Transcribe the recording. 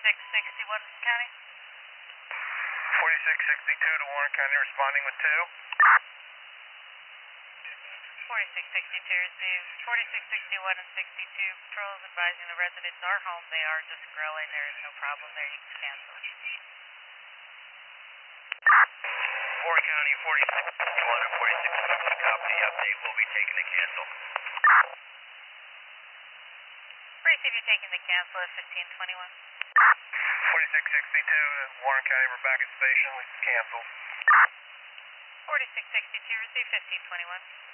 4661 County. 4662 to Warren County, responding with 2. 4662 received. 4661 and 62 patrols advising the residents are home. They are just growing. There is no problem there. You can cancel. Warren County, 4661 and 4662, copy. Update will be taken to cancel. Receive you taking the cancel at 1521. 4662 Warren County, we're back at station. Cancel. 4662 received 1521.